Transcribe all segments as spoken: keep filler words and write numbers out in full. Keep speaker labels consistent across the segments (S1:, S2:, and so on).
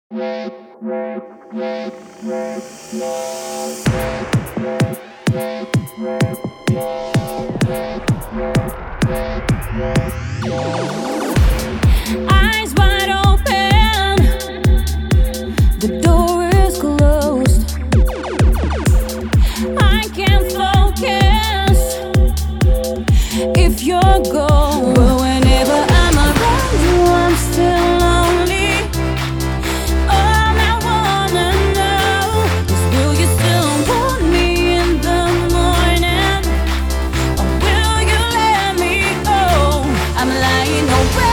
S1: Eyes wide open, the door is closed. I can't focus if you're gone. But whenever I'm around you, I'm still lonely. All I wanna know is, will you still want me in the morning, or will you let me go? I'm lying awake.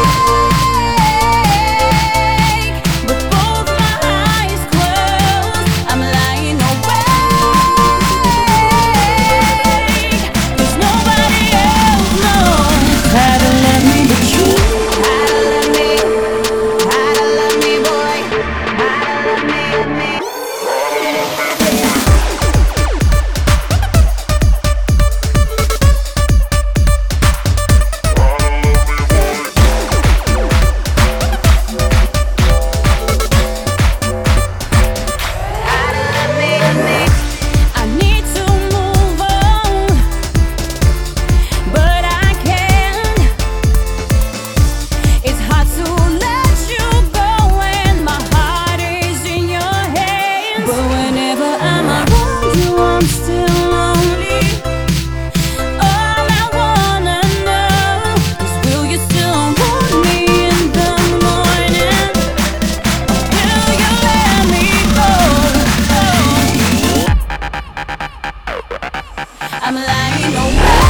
S1: I'm lying awake.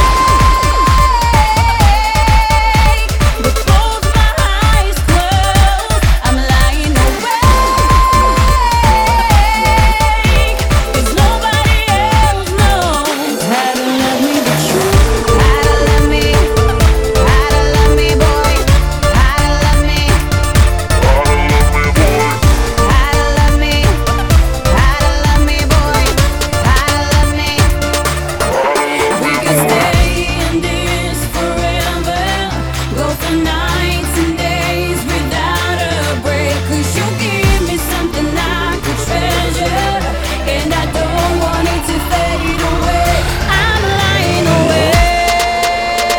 S1: Nights and days without a break, 'cause you give me something I could treasure, and I don't want it to fade away. I'm lying awake.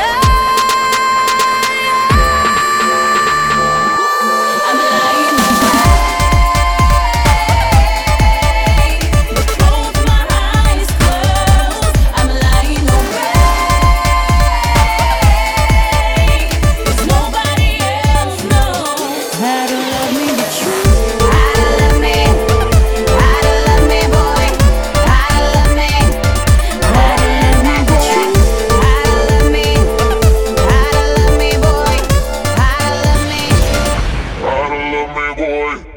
S1: I'm lying awake with both my eyes closed. I'm lying awake. Boy.